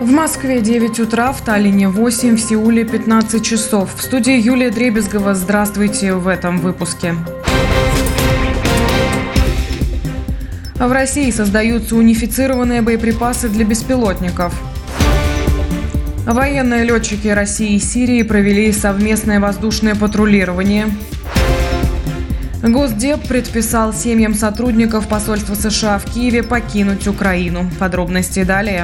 В Москве 9 утра, в Таллине 8, в Сеуле 15 часов. В студии Юлия Дребезгова. Здравствуйте в этом выпуске. В России создаются унифицированные боеприпасы для беспилотников. Военные летчики России и Сирии провели совместное воздушное патрулирование. Госдеп предписал семьям сотрудников посольства США в Киеве покинуть Украину. Подробности далее.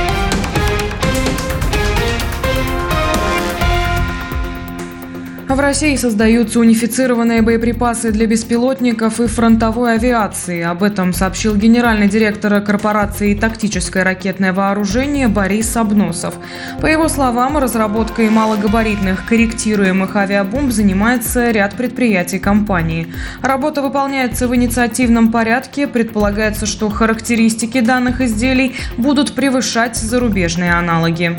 В России создаются унифицированные боеприпасы для беспилотников и фронтовой авиации. Об этом сообщил генеральный директор корпорации «Тактическое ракетное вооружение» Борис Обносов. По его словам, разработкой малогабаритных корректируемых авиабомб занимается ряд предприятий компании. Работа выполняется в инициативном порядке. Предполагается, что характеристики данных изделий будут превышать зарубежные аналоги.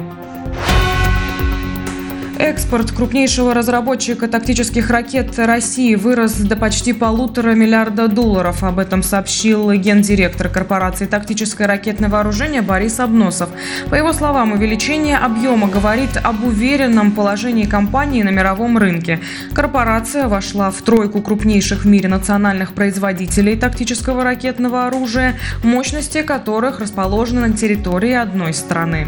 Экспорт крупнейшего разработчика тактических ракет России вырос до почти $1,5 миллиарда. Об этом сообщил гендиректор корпорации «Тактическое ракетное вооружение» Борис Обносов. По его словам, увеличение объема говорит об уверенном положении компании на мировом рынке. Корпорация вошла в тройку крупнейших в мире национальных производителей тактического ракетного оружия, мощности которых расположены на территории одной страны.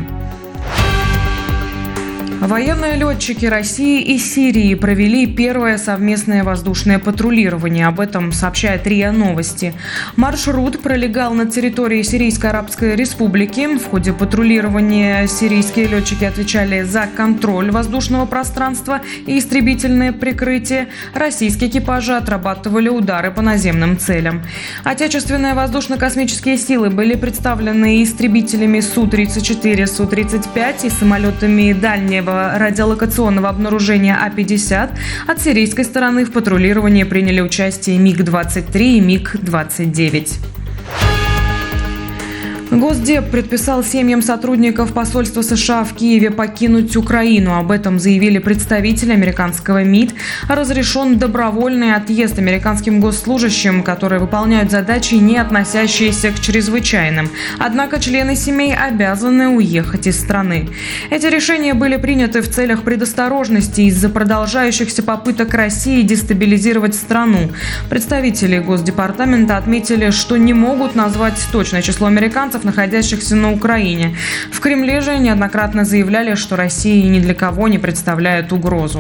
Военные летчики России и Сирии провели первое совместное воздушное патрулирование. Об этом сообщает РИА Новости. Маршрут пролегал на территории Сирийской Арабской Республики. В ходе патрулирования сирийские летчики отвечали за контроль воздушного пространства и истребительное прикрытие. Российские экипажи отрабатывали удары по наземным целям. Отечественные воздушно-космические силы были представлены истребителями Су-34, Су-35 и самолетами дальнего радиолокационного обнаружения А-50. От сирийской стороны в патрулировании приняли участие МиГ-23 и МиГ-29. Госдеп предписал семьям сотрудников посольства США в Киеве покинуть Украину. Об этом заявили представители американского МИД. Разрешен добровольный отъезд американским госслужащим, которые выполняют задачи, не относящиеся к чрезвычайным. Однако члены семей обязаны уехать из страны. Эти решения были приняты в целях предосторожности из-за продолжающихся попыток России дестабилизировать страну. Представители Госдепартамента отметили, что не могут назвать точное число американцев, находящихся на Украине. В Кремле же неоднократно заявляли, что Россия ни для кого не представляет угрозу.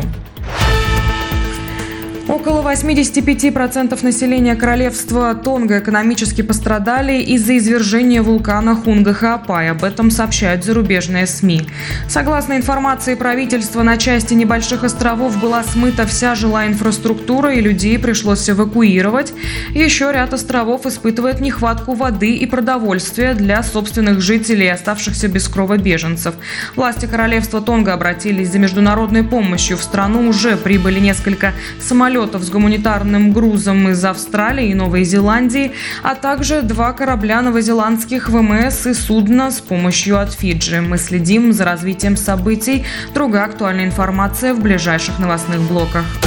Около 85% населения королевства Тонга экономически пострадали из-за извержения вулкана Хунга-Хаапай. Об этом сообщают зарубежные СМИ. Согласно информации правительства, на части небольших островов была смыта вся жилая инфраструктура и людей пришлось эвакуировать. Еще ряд островов испытывает нехватку воды и продовольствия для собственных жителей, оставшихся без крова беженцев. Власти королевства Тонга обратились за международной помощью. В страну уже прибыли несколько самолетов с гуманитарным грузом из Австралии и Новой Зеландии, а также 2 корабля новозеландских ВМС и судно с помощью от Фиджи. Мы следим за развитием событий. Другая актуальная информация в ближайших новостных блоках.